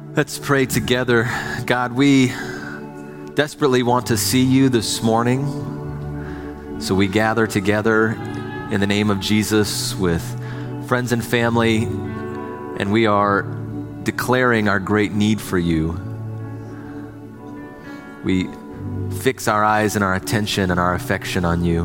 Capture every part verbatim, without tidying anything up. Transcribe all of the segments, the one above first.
Let's pray together. God, we desperately want to see you this morning. So we gather together in the name of Jesus with friends and family, and we are declaring our great need for you. We fix our eyes and our attention and our affection on you.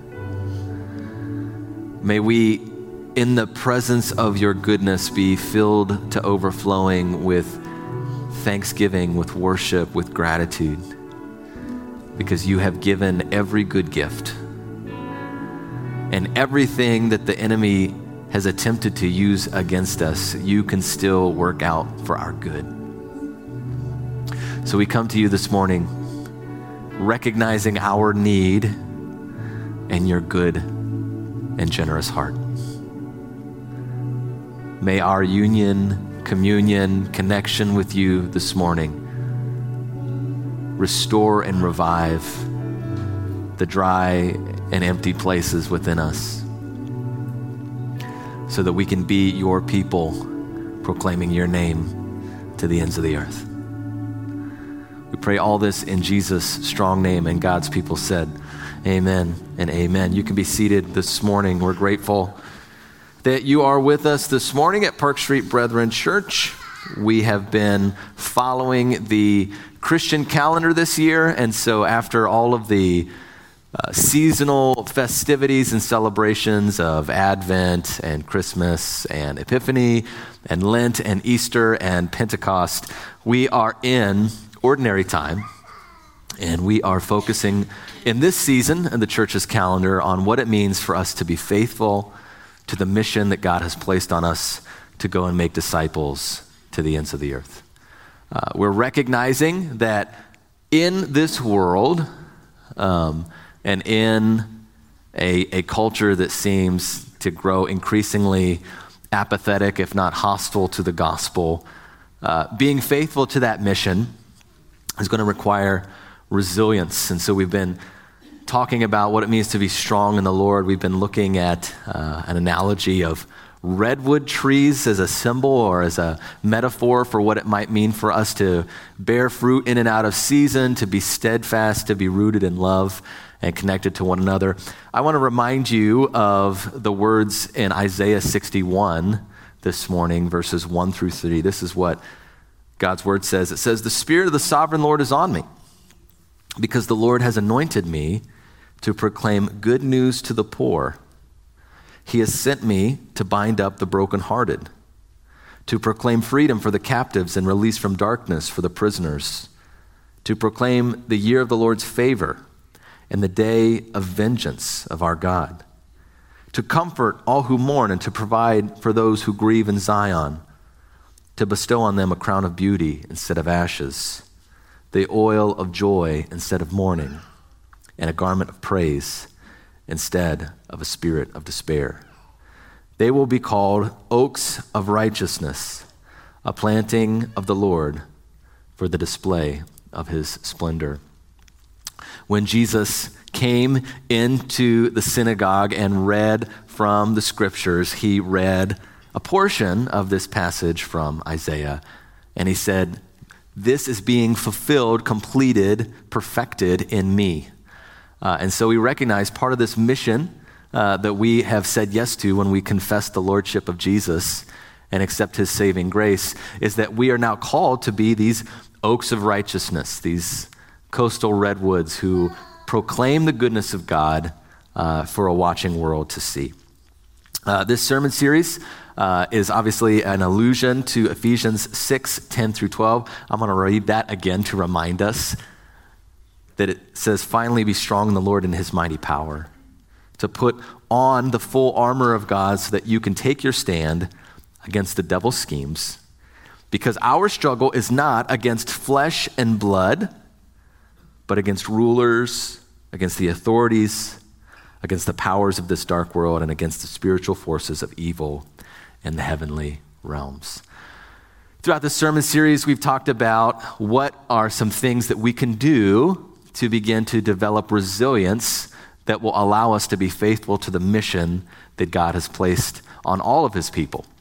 May we, in the presence of your goodness, be filled to overflowing with thanksgiving, with worship, with gratitude, because you have given every good gift, and everything that the enemy has attempted to use against us, you can still work out for our good. So we come to you this morning recognizing our need and your good and generous heart. May our union, communion, connection with you this morning restore and revive the dry and empty places within us so that we can be your people proclaiming your name to the ends of the earth. We pray all this in Jesus' strong name, and God's people said, amen and amen. You can be seated this morning. We're grateful that you are with us this morning at Park Street Brethren Church. We have been following the Christian calendar this year, and so after all of the uh, seasonal festivities and celebrations of Advent and Christmas and Epiphany and Lent and Easter and Pentecost, we are in ordinary time, and we are focusing in this season in the church's calendar on what it means for us to be faithful to the mission that God has placed on us to go and make disciples to the ends of the earth. Uh, we're recognizing that in this world um, and in a, a culture that seems to grow increasingly apathetic, if not hostile to the gospel, uh, being faithful to that mission is going to require resilience. And so we've been talking about what it means to be strong in the Lord. We've been looking at uh, an analogy of redwood trees as a symbol or as a metaphor for what it might mean for us to bear fruit in and out of season, to be steadfast, to be rooted in love and connected to one another. I want to remind you of the words in Isaiah sixty-one this morning, verses one through three. This is what God's word says. It says, "The Spirit of the Sovereign Lord is on me, because the Lord has anointed me to proclaim good news to the poor. He has sent me to bind up the brokenhearted, to proclaim freedom for the captives and release from darkness for the prisoners, to proclaim the year of the Lord's favor and the day of vengeance of our God, to comfort all who mourn and to provide for those who grieve in Zion, to bestow on them a crown of beauty instead of ashes, the oil of joy instead of mourning, and a garment of praise instead of a spirit of despair. They will be called oaks of righteousness, a planting of the Lord for the display of his splendor." When Jesus came into the synagogue and read from the scriptures, he read a portion of this passage from Isaiah, and he said, "This is being fulfilled, completed, perfected in me." Uh, and so we recognize part of this mission uh, that we have said yes to when we confess the lordship of Jesus and accept his saving grace is that we are now called to be these oaks of righteousness, these coastal redwoods who proclaim the goodness of God uh, for a watching world to see. Uh, this sermon series uh, is obviously an allusion to Ephesians six, ten through twelve. I'm going to read that again to remind us that it says, "Finally be strong in the Lord and his mighty power, to put on the full armor of God so that you can take your stand against the devil's schemes. Because our struggle is not against flesh and blood, but against rulers, against the authorities, against the powers of this dark world, and against the spiritual forces of evil in the heavenly realms." Throughout this sermon series, we've talked about what are some things that we can do to begin to develop resilience that will allow us to be faithful to the mission that God has placed on all of his people.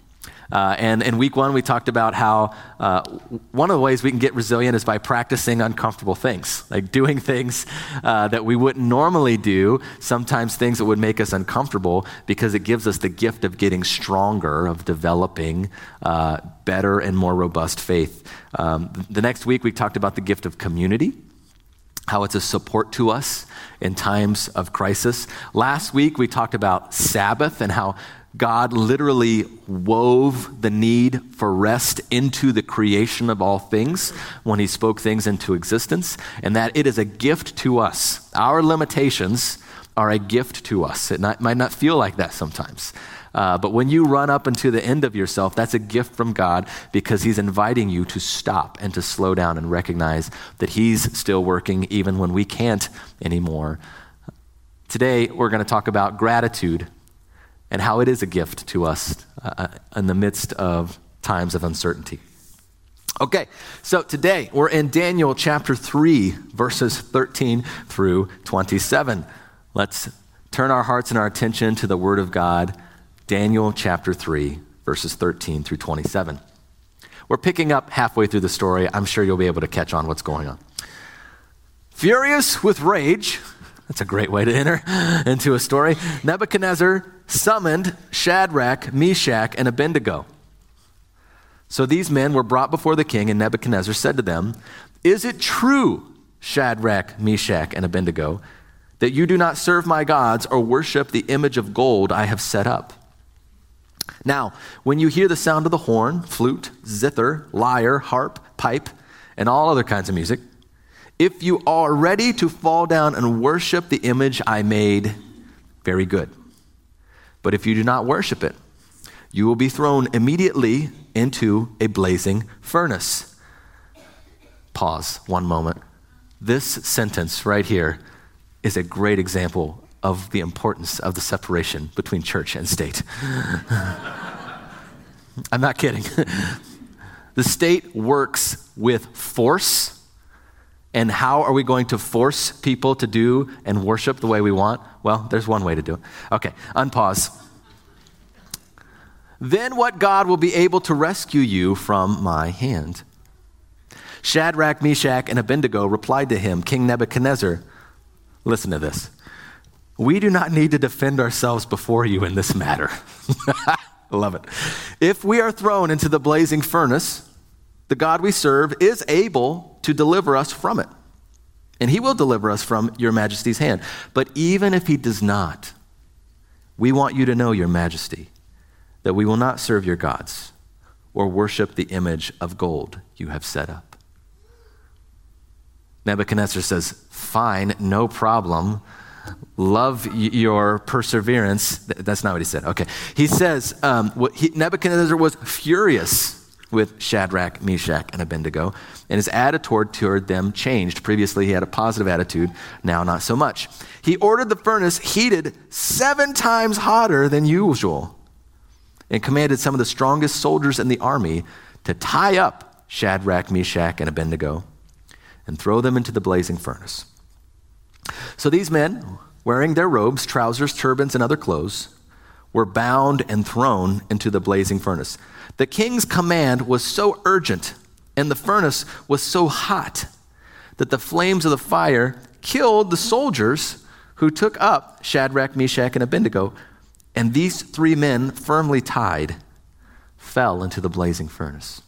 Uh, and in week one, we talked about how uh, one of the ways we can get resilient is by practicing uncomfortable things, like doing things uh, that we wouldn't normally do, sometimes things that would make us uncomfortable, because it gives us the gift of getting stronger, of developing uh, better and more robust faith. Um, the next week, we talked about the gift of community, how it's a support to us in times of crisis. Last week, we talked about Sabbath and how God literally wove the need for rest into the creation of all things when he spoke things into existence, and that it is a gift to us. Our limitations are a gift to us. It not, might not feel like that sometimes. Uh, but when you run up into the end of yourself, that's a gift from God, because he's inviting you to stop and to slow down and recognize that he's still working even when we can't anymore. Today, we're going to talk about gratitude and how it is a gift to us uh, in the midst of times of uncertainty. Okay, so today we're in Daniel chapter three, verses thirteen through twenty-seven. Let's turn our hearts and our attention to the Word of God. Daniel chapter three, verses thirteen through twenty-seven. We're picking up halfway through the story. I'm sure you'll be able to catch on what's going on. Furious with rage, that's a great way to enter into a story, Nebuchadnezzar summoned Shadrach, Meshach, and Abednego. So these men were brought before the king, and Nebuchadnezzar said to them, "Is it true, Shadrach, Meshach, and Abednego, that you do not serve my gods or worship the image of gold I have set up? Now, when you hear the sound of the horn, flute, zither, lyre, harp, pipe, and all other kinds of music, if you are ready to fall down and worship the image I made, very good. But if you do not worship it, you will be thrown immediately into a blazing furnace." Pause one moment. This sentence right here is a great example of the importance of the separation between church and state. I'm not kidding. The state works with force. And how are we going to force people to do and worship the way we want? Well, there's one way to do it. Okay, unpause. Then what God will be able to rescue you from my hand? Shadrach, Meshach, and Abednego replied to him, King Nebuchadnezzar, listen to this. We do not need to defend ourselves before you in this matter. I love it. If we are thrown into the blazing furnace, the God we serve is able to deliver us from it, and he will deliver us from your majesty's hand. But even if he does not, we want you to know, your majesty, that we will not serve your gods or worship the image of gold you have set up. Nebuchadnezzar says, fine, no problem. Love y- your perseverance. That's not what he said. Okay. He says, um, what he, Nebuchadnezzar was furious with Shadrach, Meshach, and Abednego, and his attitude toward them changed. Previously, he had a positive attitude, now not so much. He ordered the furnace heated seven times hotter than usual and commanded some of the strongest soldiers in the army to tie up Shadrach, Meshach, and Abednego and throw them into the blazing furnace. So these men, wearing their robes, trousers, turbans, and other clothes, were bound and thrown into the blazing furnace. The king's command was so urgent and the furnace was so hot that the flames of the fire killed the soldiers who took up Shadrach, Meshach, and Abednego, and these three men, firmly tied, fell into the blazing furnace.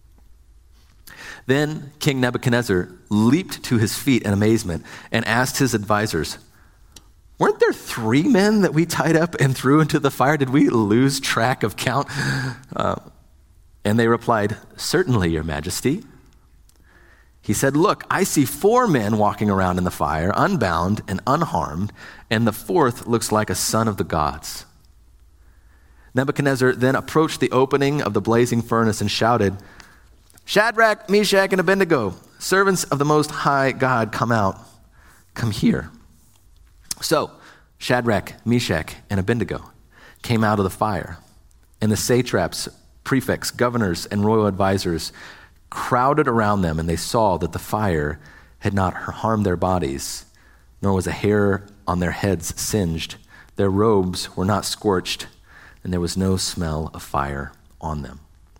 Then King Nebuchadnezzar leaped to his feet in amazement and asked his advisors, weren't there three men that we tied up and threw into the fire? Did we lose track of count? Uh, and they replied, certainly, your majesty. He said, look, I see four men walking around in the fire, unbound and unharmed, and the fourth looks like a son of the gods. Nebuchadnezzar then approached the opening of the blazing furnace and shouted, Shadrach, Meshach, and Abednego, servants of the Most High God, come out, come here. So Shadrach, Meshach, and Abednego came out of the fire, and the satraps, prefects, governors, and royal advisors crowded around them, and they saw that the fire had not harmed their bodies, nor was a hair on their heads singed. Their robes were not scorched, and there was no smell of fire on them.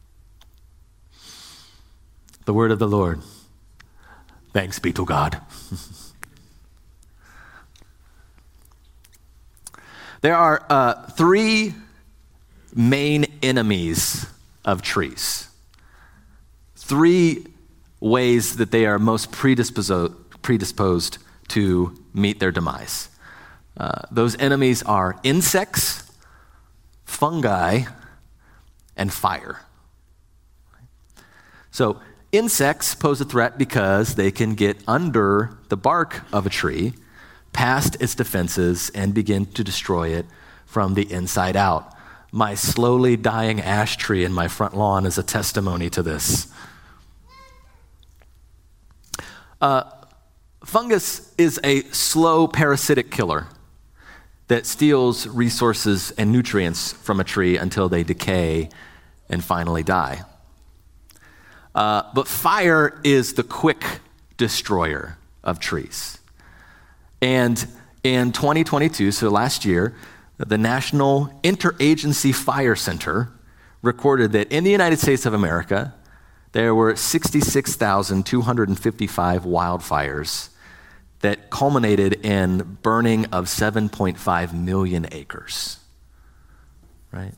The word of the Lord. Thanks be to God. There are uh, three main enemies of trees. Three ways that they are most predisposed, predisposed to meet their demise. Uh, those enemies are insects, fungi, and fire. So insects pose a threat because they can get under the bark of a tree, past its defenses, and begin to destroy it from the inside out. My slowly dying ash tree in my front lawn is a testimony to this. Uh, fungus is a slow parasitic killer that steals resources and nutrients from a tree until they decay and finally die. Uh, but fire is the quick destroyer of trees. And in twenty twenty-two, so last year, the National Interagency Fire Center recorded that in the United States of America, there were sixty-six thousand two hundred fifty-five wildfires that culminated in burning of seven point five million acres, right?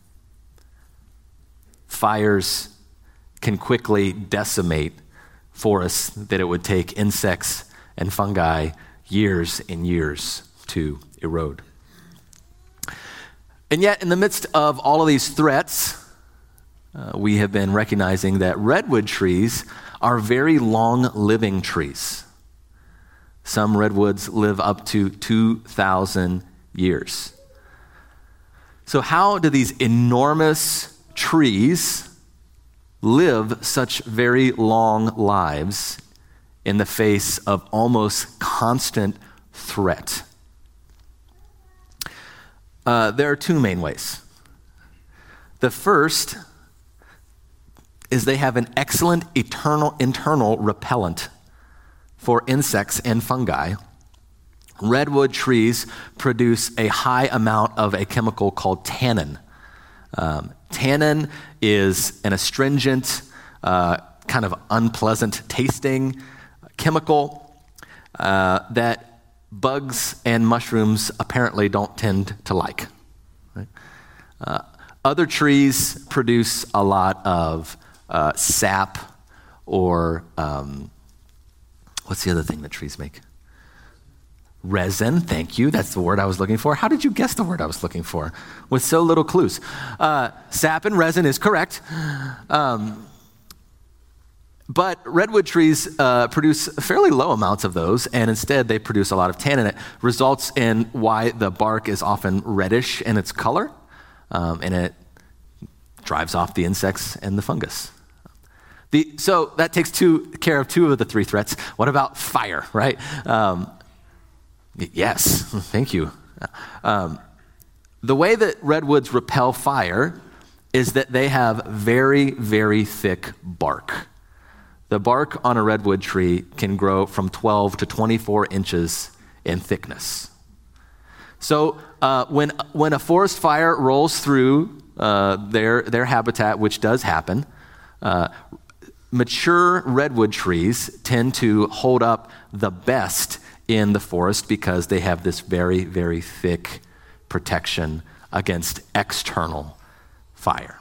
Fires can quickly decimate forests that it would take insects and fungi years and years to erode. And yet, in the midst of all of these threats, uh, we have been recognizing that redwood trees are very long-living trees. Some redwoods live up to two thousand years. So how do these enormous trees live such very long lives in the face of almost constant threat? Uh, there are two main ways. The first is they have an excellent eternal, internal repellent for insects and fungi. Redwood trees produce a high amount of a chemical called tannin. Um, tannin is an astringent, uh, kind of unpleasant tasting chemical uh, that bugs and mushrooms apparently don't tend to like. Right? Uh, other trees produce a lot of uh, sap or um, what's the other thing that trees make? Resin, thank you. That's the word I was looking for. How did you guess the word I was looking for with so little clues? Uh, sap and resin is correct. Um, but redwood trees uh, produce fairly low amounts of those, and instead they produce a lot of tannin. It results in why the bark is often reddish in its color, um, and it drives off the insects and the fungus. The, so that takes two, care of two of the three threats. What about fire, right? Um, Yes, thank you. Um, the way that redwoods repel fire is that they have very, very thick bark. The bark on a redwood tree can grow from twelve to twenty-four inches in thickness. So uh, when when a forest fire rolls through uh, their their habitat, which does happen, uh, mature redwood trees tend to hold up the best in the forest because they have this very, very thick protection against external fire.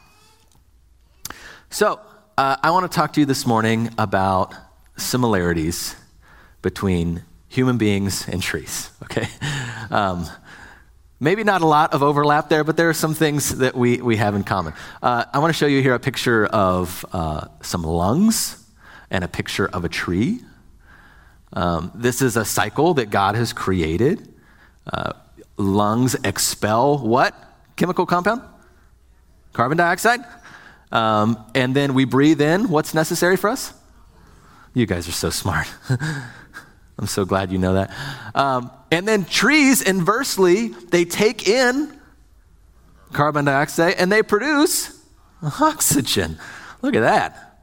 So uh, I want to talk to you this morning about similarities between human beings and trees, okay? Um, maybe not a lot of overlap there, but there are some things that we, we have in common. Uh, I want to show you here a picture of uh, some lungs and a picture of a tree. Um, this is a cycle that God has created. Uh, lungs expel what chemical compound? Carbon dioxide. Um, and then we breathe in what's necessary for us? You guys are so smart. I'm so glad you know that. Um, and then trees, inversely, they take in carbon dioxide and they produce oxygen. Look at that.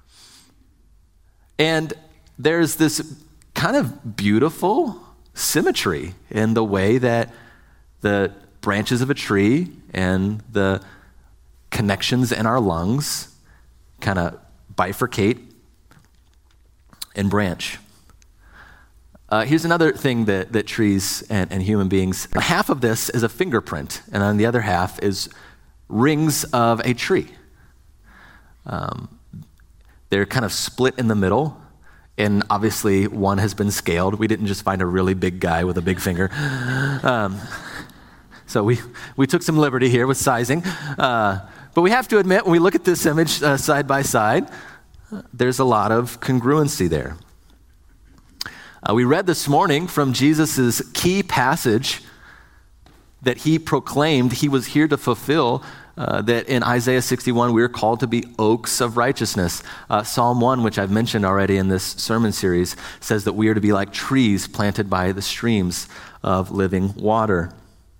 And there's this kind of beautiful symmetry in the way that the branches of a tree and the connections in our lungs kind of bifurcate and branch. Uh, here's another thing that, that trees and, and human beings, half of this is a fingerprint, and on the other half is rings of a tree. Um, they're kind of split in the middle, and obviously one has been scaled. We didn't just find a really big guy with a big finger. Um, so we, we took some liberty here with sizing. Uh, but we have to admit, when we look at this image uh, side by side, uh, there's a lot of congruency there. Uh, we read this morning from Jesus' key passage that he proclaimed he was here to fulfill, uh, that in Isaiah sixty-one, we are called to be oaks of righteousness. Uh, Psalm one, which I've mentioned already in this sermon series, says that we are to be like trees planted by the streams of living water.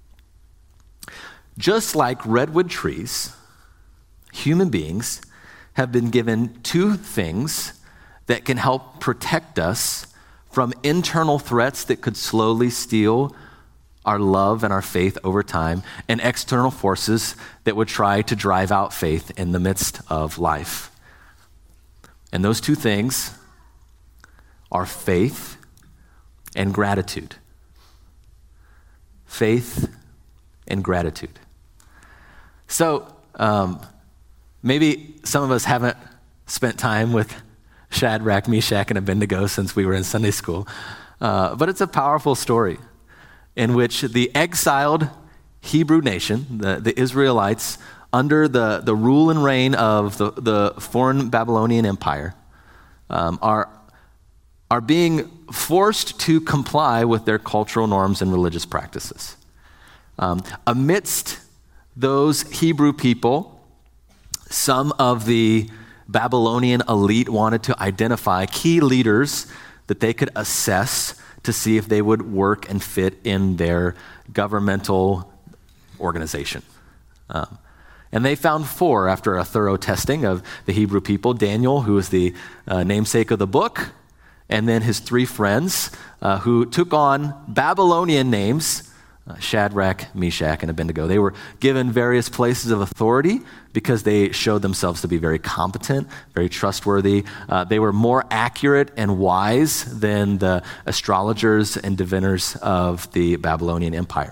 Just like redwood trees, human beings have been given two things that can help protect us from internal threats that could slowly steal our love and our faith over time, and external forces that would try to drive out faith in the midst of life. And those two things are faith and gratitude. Faith and gratitude. So um, maybe some of us haven't spent time with Shadrach, Meshach, and Abednego since we were in Sunday school. Uh, but it's a powerful story in which the exiled Hebrew nation, the, the Israelites, under the, the rule and reign of the, the foreign Babylonian Empire, um, are, are being forced to comply with their cultural norms and religious practices. Um, amidst those Hebrew people, some of the Babylonian elite wanted to identify key leaders that they could assess to see if they would work and fit in their governmental organization. Um, and they found four after a thorough testing of the Hebrew people: Daniel, who was the uh, namesake of the book, and then his three friends uh, who took on Babylonian names, Uh, Shadrach, Meshach, and Abednego. They were given various places of authority because they showed themselves to be very competent, very trustworthy. Uh, they were more accurate and wise than the astrologers and diviners of the Babylonian Empire.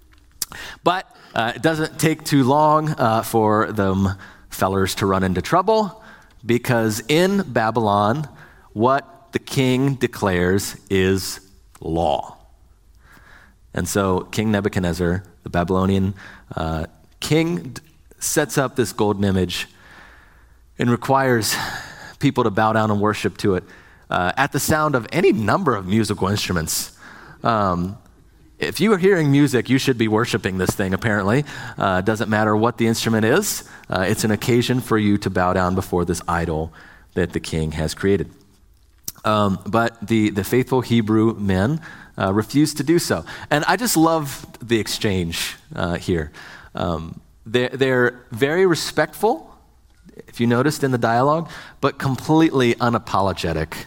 But uh, it doesn't take too long uh, for them fellers to run into trouble, because in Babylon, what the king declares is law. And so King Nebuchadnezzar, the Babylonian uh, king, d- sets up this golden image and requires people to bow down and worship to it uh, at the sound of any number of musical instruments. Um, if you are hearing music, you should be worshiping this thing, apparently. Uh, doesn't matter what the instrument is. Uh, it's an occasion for you to bow down before this idol that the king has created. Um, but the, the faithful Hebrew men Uh, refused to do so. And I just love the exchange uh, here. Um, they're, they're very respectful, if you noticed in the dialogue, but completely unapologetic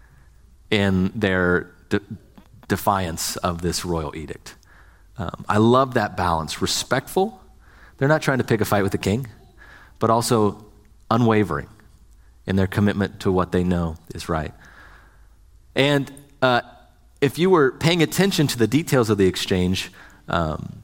in their de- defiance of this royal edict. Um, I love that balance. Respectful. They're not trying to pick a fight with the king, but also unwavering in their commitment to what they know is right. And uh, if you were paying attention to the details of the exchange, um,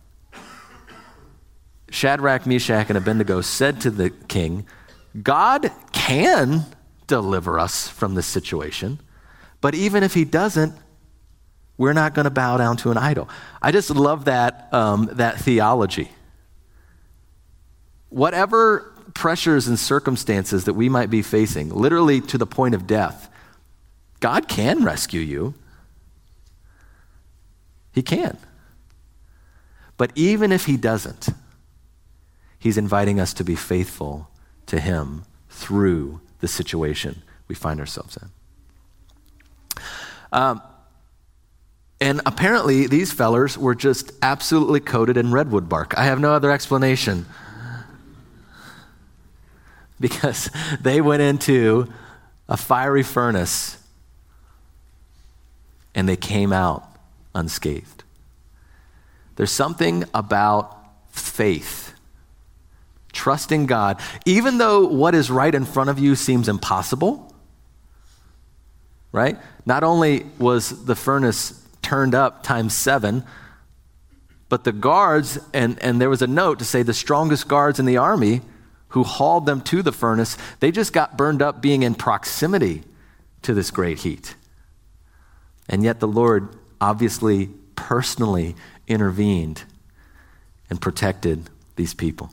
Shadrach, Meshach, and Abednego said to the king, God can deliver us from this situation, but even if he doesn't, we're not going to bow down to an idol. I just love that, um, that theology. Whatever pressures and circumstances that we might be facing, literally to the point of death, God can rescue you. He can. But even if he doesn't, he's inviting us to be faithful to him through the situation we find ourselves in. Um, and apparently these fellers were just absolutely coated in redwood bark. I have no other explanation. Because they went into a fiery furnace and they came out unscathed. There's something about faith trusting God, even though what is right in front of you seems impossible, right? Not only was the furnace turned up times seven, but the guards, and, and there was a note to say the strongest guards in the army who hauled them to the furnace, they just got burned up being in proximity to this great heat. And yet the Lord obviously personally intervened and protected these people.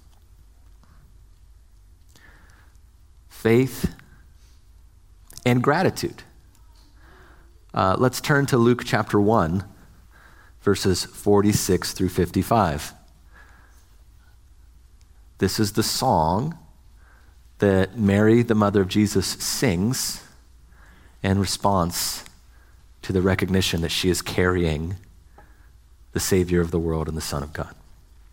Faith and gratitude. Uh, let's turn to Luke chapter one, verses forty-six through fifty-five. This is the song that Mary, the mother of Jesus, sings in response to the recognition that she is carrying the Savior of the world and the Son of God.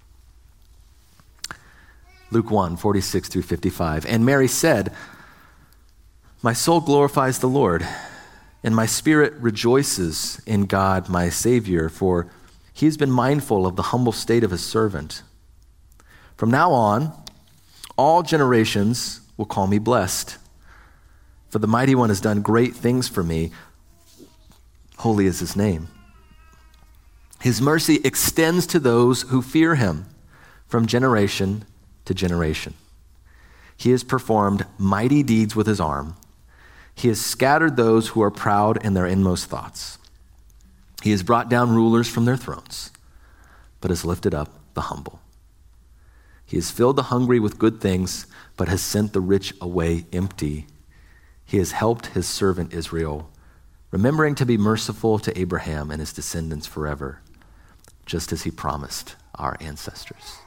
Luke one, forty-six through fifty-five. And Mary said, "My soul glorifies the Lord, and my spirit rejoices in God my Savior, for he has been mindful of the humble state of his servant. From now on, all generations will call me blessed, for the Mighty One has done great things for me. Holy is his name. His mercy extends to those who fear him from generation to generation. He has performed mighty deeds with his arm. He has scattered those who are proud in their inmost thoughts. He has brought down rulers from their thrones, but has lifted up the humble. He has filled the hungry with good things, but has sent the rich away empty. He has helped his servant Israel, remembering to be merciful to Abraham and his descendants forever, just as he promised our ancestors."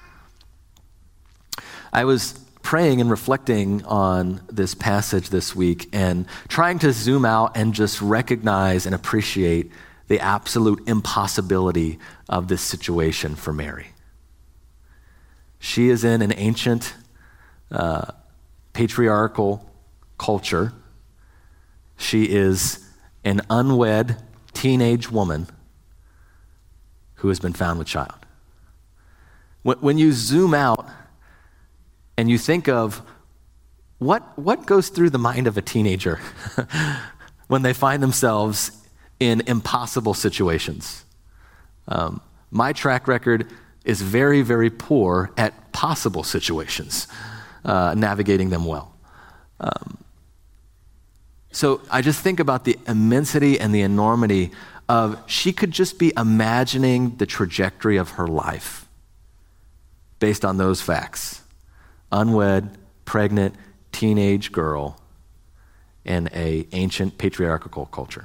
I was praying and reflecting on this passage this week and trying to zoom out and just recognize and appreciate the absolute impossibility of this situation for Mary. She is in an ancient uh, patriarchal culture. She is an unwed teenage woman who has been found with child. When, when you zoom out and you think of what, what goes through the mind of a teenager when they find themselves in impossible situations. Um, my track record is very, very poor at possible situations, uh, navigating them well. Um, so I just think about the immensity and the enormity of, she could just be imagining the trajectory of her life based on those facts. Unwed, pregnant, teenage girl in a ancient patriarchal culture.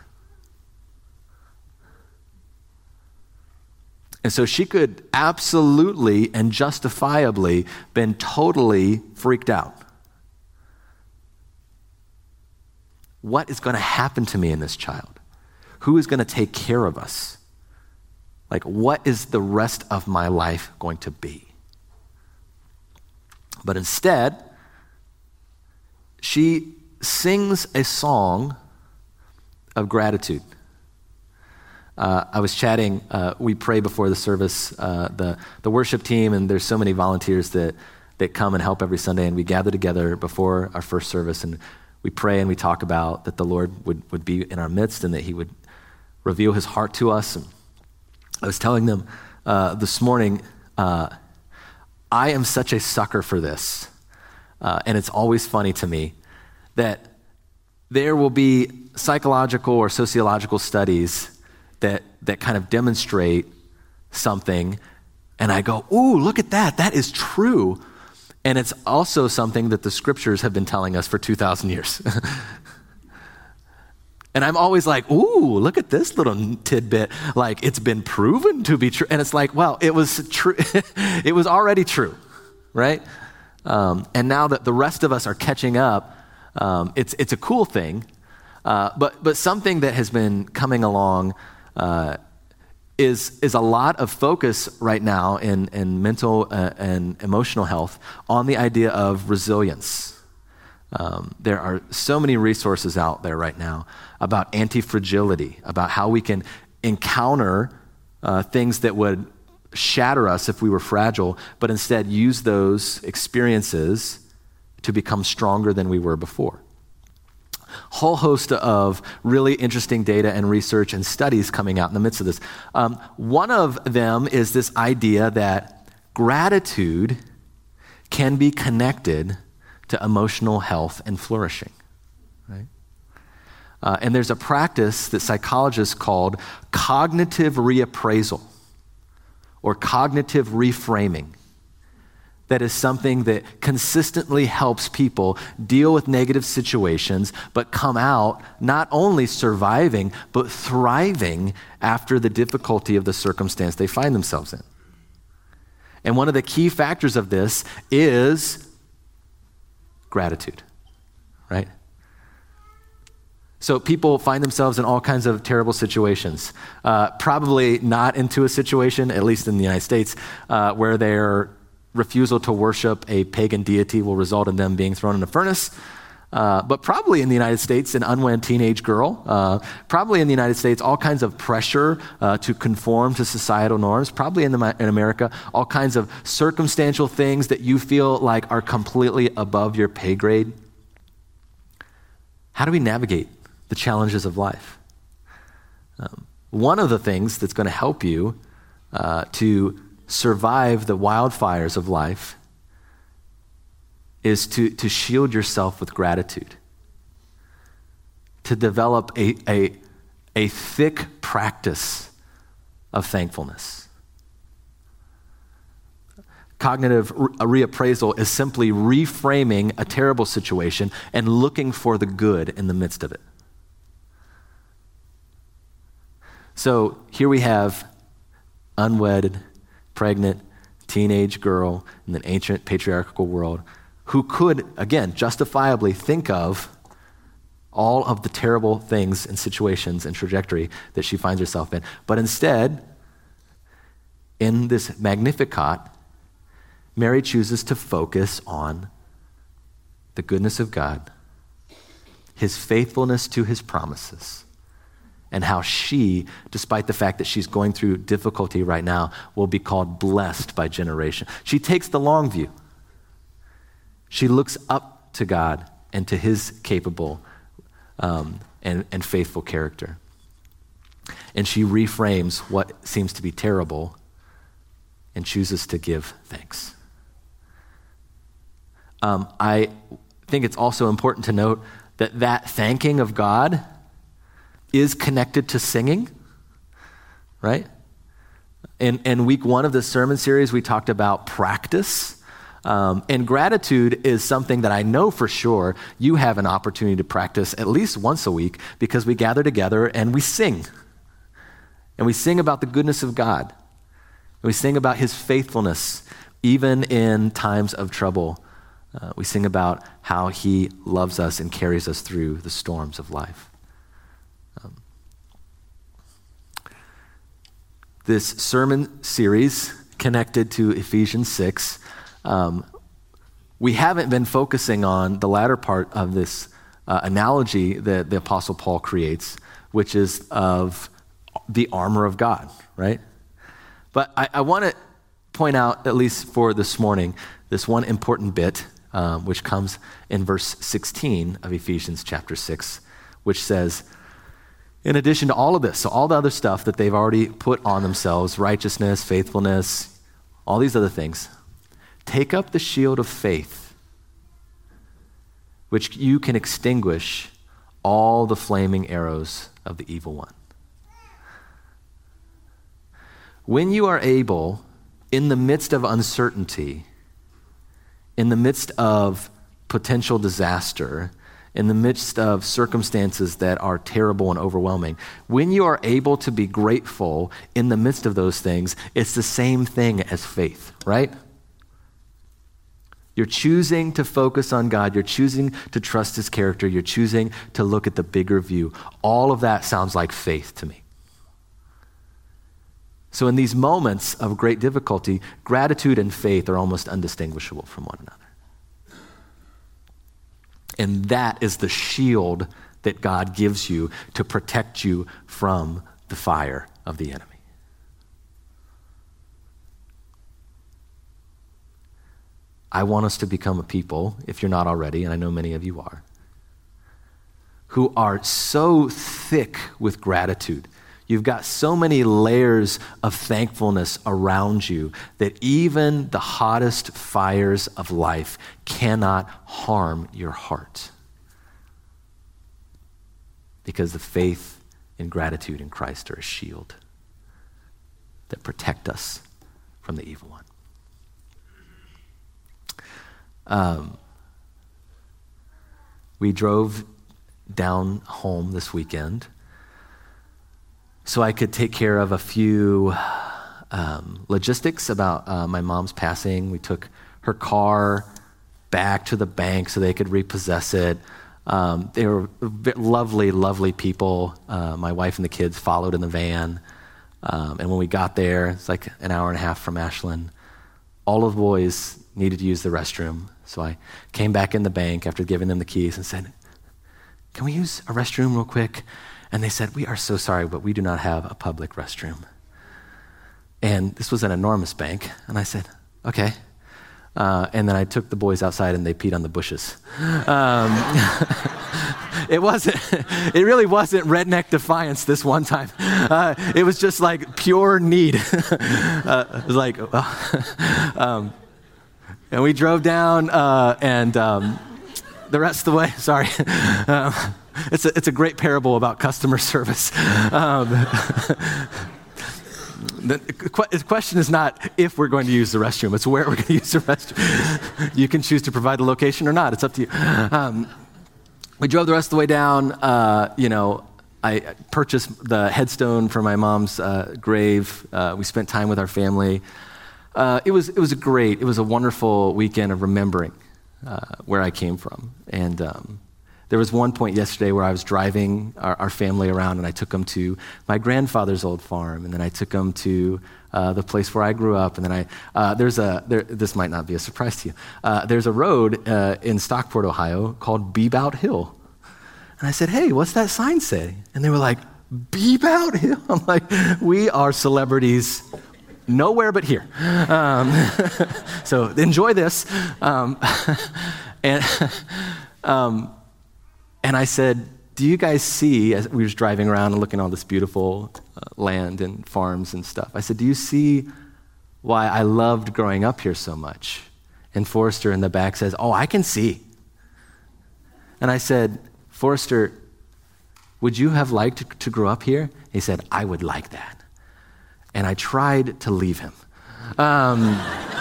And so she could absolutely and justifiably been totally freaked out. What is going to happen to me in this child? Who is going to take care of us? Like, what is the rest of my life going to be? But instead, she sings a song of gratitude. Uh, I was chatting, uh, we pray before the service, uh, the, the worship team, and there's so many volunteers that, that come and help every Sunday, and we gather together before our first service, and we pray and we talk about that the Lord would, would be in our midst and that he would reveal his heart to us. And I was telling them uh, this morning, uh, I am such a sucker for this, uh, and it's always funny to me that there will be psychological or sociological studies that that kind of demonstrate something, and I go, ooh, look at that, that is true. And it's also something that the scriptures have been telling us for two thousand years. And I'm always like, ooh, look at this little tidbit. Like, it's been proven to be true. And it's like, well, it was true. It was already true, right? Um, and now that the rest of us are catching up, um, it's it's a cool thing. Uh, but but something that has been coming along uh, is is a lot of focus right now in, in mental uh, and emotional health on the idea of resilience. Um, there are so many resources out there right now about anti-fragility, about how we can encounter uh, things that would shatter us if we were fragile, but instead use those experiences to become stronger than we were before. Whole host of really interesting data and research and studies coming out in the midst of this. Um, one of them is this idea that gratitude can be connected to emotional health and flourishing, right? Uh, and there's a practice that psychologists called cognitive reappraisal or cognitive reframing. That is something that consistently helps people deal with negative situations, but come out not only surviving, but thriving after the difficulty of the circumstance they find themselves in. And one of the key factors of this is gratitude, right? So people find themselves in all kinds of terrible situations, uh, probably not into a situation, at least in the United States, uh, where they're refusal to worship a pagan deity will result in them being thrown in a furnace. Uh, but probably in the United States, an unwed teenage girl, uh, probably in the United States, all kinds of pressure uh, to conform to societal norms, probably in, the, in America, all kinds of circumstantial things that you feel like are completely above your pay grade. How do we navigate the challenges of life? Um, one of the things that's going to help you uh, to survive the wildfires of life is to, to shield yourself with gratitude, to develop a, a, a thick practice of thankfulness. Cognitive re- reappraisal is simply reframing a terrible situation and looking for the good in the midst of it. So here we have unwedded, pregnant, teenage girl in an ancient patriarchal world who could, again, justifiably think of all of the terrible things and situations and trajectory that she finds herself in. But instead, in this Magnificat, Mary chooses to focus on the goodness of God, his faithfulness to his promises, and how she, despite the fact that she's going through difficulty right now, will be called blessed by generation. She takes the long view. She looks up to God and to his capable um, and, and faithful character. And she reframes what seems to be terrible and chooses to give thanks. Um, I think it's also important to note that that thanking of God is connected to singing, right? In, in week one of this sermon series, we talked about practice. Um, and gratitude is something that I know for sure you have an opportunity to practice at least once a week because we gather together and we sing. And we sing about the goodness of God. And we sing about his faithfulness, even in times of trouble. Uh, we sing about how he loves us and carries us through the storms of life. This sermon series connected to Ephesians six, um, we haven't been focusing on the latter part of this uh, analogy that the Apostle Paul creates, which is of the armor of God, right? But I, I want to point out, at least for this morning, this one important bit, um, which comes in verse sixteen of Ephesians chapter six, which says, in addition to all of this, so all the other stuff that they've already put on themselves, righteousness, faithfulness, all these other things, take up the shield of faith, which you can extinguish all the flaming arrows of the evil one. When you are able, in the midst of uncertainty, in the midst of potential disaster, in the midst of circumstances that are terrible and overwhelming, when you are able to be grateful in the midst of those things, it's the same thing as faith, right? You're choosing to focus on God. You're choosing to trust his character. You're choosing to look at the bigger view. All of that sounds like faith to me. So in these moments of great difficulty, gratitude and faith are almost undistinguishable from one another. And that is the shield that God gives you to protect you from the fire of the enemy. I want us to become a people, if you're not already, and I know many of you are, who are so thick with gratitude. You've got so many layers of thankfulness around you that even the hottest fires of life cannot harm your heart. Because the faith and gratitude in Christ are a shield that protect us from the evil one. Um, we drove down home this weekend so I could take care of a few um, logistics about uh, my mom's passing. We took her car back to the bank so they could repossess it. Um, they were lovely, lovely people. Uh, my wife and the kids followed in the van. Um, and when we got there, it's like an hour and a half from Ashland, all of the boys needed to use the restroom. So I came back in the bank after giving them the keys and said, "Can we use a restroom real quick?" And they said, "We are so sorry, but we do not have a public restroom." And this was an enormous bank. And I said, "Okay." Uh, and then I took the boys outside and they peed on the bushes. Um, it wasn't, it really wasn't redneck defiance this one time. Uh, it was just like pure need. uh, it was like, uh, um, and we drove down uh, and um, the rest of the way, sorry. um, it's, a, it's a great parable about customer service. Um, The question is not if we're going to use the restroom, it's where we're going to use the restroom. You can choose to provide the location or not, it's up to you. Um, we drove the rest of the way down, uh, you know, I purchased the headstone for my mom's uh, grave. Uh, we spent time with our family. Uh, it was it was a great, it was a wonderful weekend of remembering uh, where I came from. And um, there was one point yesterday where I was driving our, our family around and I took them to my grandfather's old farm, and then I took them to uh, the place where I grew up, and then I, uh, there's a, there, this might not be a surprise to you, uh, there's a road uh, in Stockport, Ohio called Beebout Hill. And I said, "Hey, what's that sign say?" And they were like, "Beebout Hill?" I'm like, we are celebrities nowhere but here. Um, so enjoy this. Um, and um, And I said, "Do you guys see," as we were driving around and looking at all this beautiful uh, land and farms and stuff, I said, "Do you see why I loved growing up here so much?" And Forrester in the back says, "Oh, I can see." And I said, "Forrester, would you have liked to, to grow up here?" He said, "I would like that." And I tried to leave him. Um,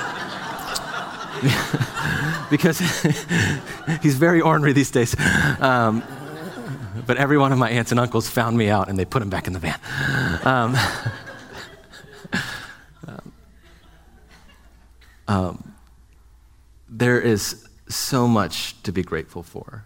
because he's very ornery these days. Um, but every one of my aunts and uncles found me out and they put him back in the van. Um, um, there is so much to be grateful for.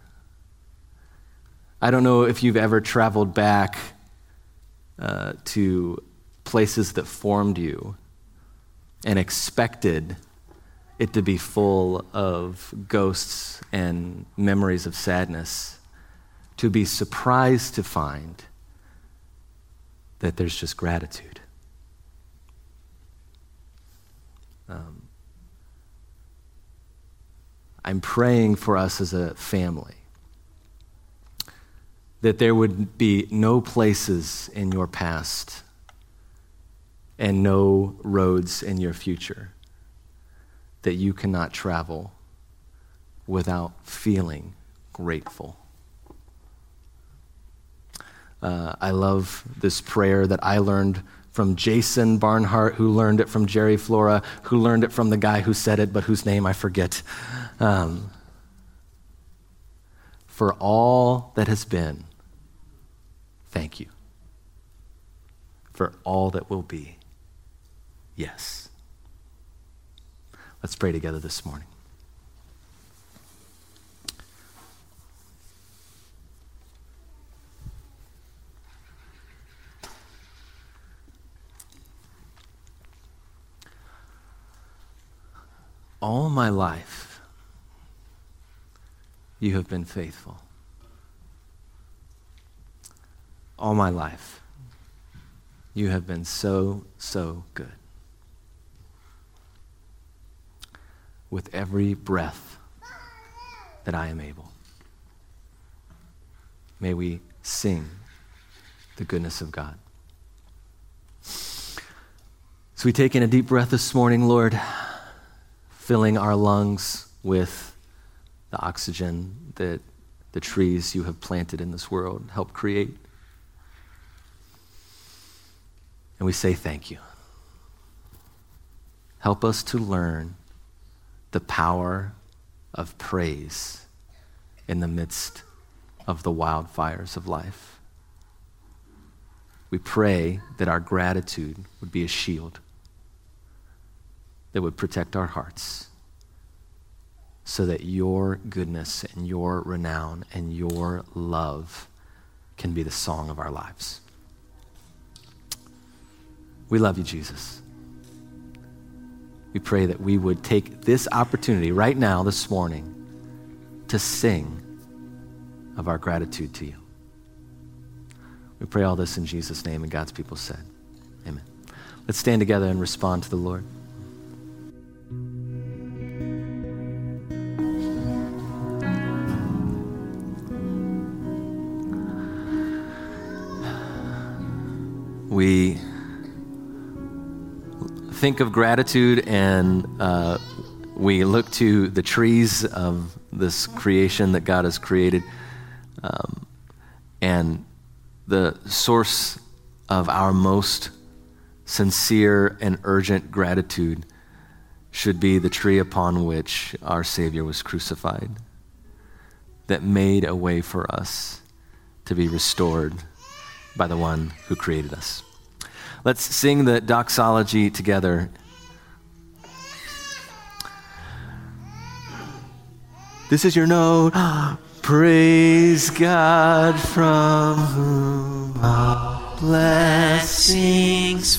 I don't know if you've ever traveled back uh, to places that formed you and expected it to be full of ghosts and memories of sadness, to be surprised to find that there's just gratitude. Um, I'm praying for us as a family that there would be no places in your past and no roads in your future that you cannot travel without feeling grateful. Uh, I love this prayer that I learned from Jason Barnhart, who learned it from Jerry Flora, who learned it from the guy who said it, but whose name I forget. Um, for all that has been, thank you. For all that will be, yes. Let's pray together this morning. All my life, you have been faithful. All my life, you have been so, so good. with every breath that I am able. May we sing the goodness of God. So we take in a deep breath this morning, Lord, filling our lungs with the oxygen that the trees you have planted in this world help create. And we say thank you. Help us to learn the power of praise in the midst of the wildfires of life. We pray that our gratitude would be a shield that would protect our hearts so that your goodness and your renown and your love can be the song of our lives. We love you, Jesus. We pray that we would take this opportunity right now, this morning, to sing of our gratitude to you. We pray all this in Jesus' name, and God's people said, amen. Let's stand together and respond to the Lord. We think of gratitude and uh, we look to the trees of this creation that God has created. Um, and the source of our most sincere and urgent gratitude should be the tree upon which our Savior was crucified, that made a way for us to be restored by the one who created us. Let's sing the doxology together. This is your note. Praise God from whom all blessings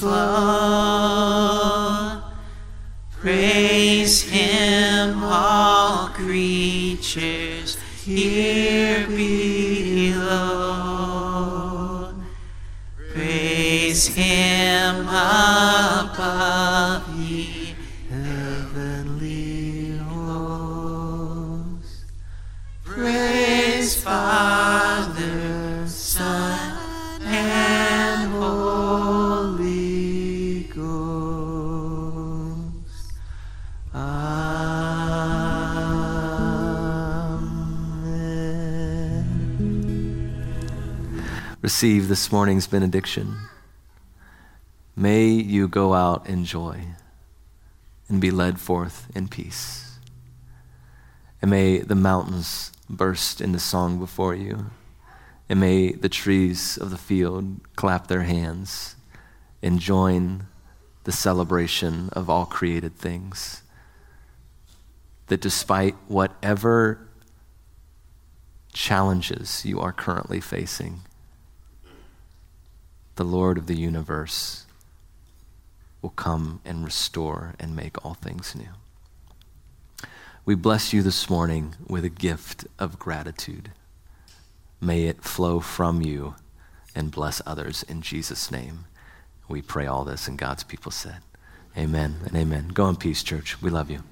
flow. Praise him, all creatures here below. Praise him above ye heavenly hosts. Praise Father, Son, and Holy Ghost. Amen. Receive this morning's benediction. May you go out in joy and be led forth in peace. And may the mountains burst into song before you. And may the trees of the field clap their hands and join the celebration of all created things. That despite whatever challenges you are currently facing, the Lord of the universe will come and restore and make all things new. We bless you this morning with a gift of gratitude. May it flow from you and bless others in Jesus' name. We pray all this, and God's people said, amen and amen. Go in peace, church. We love you.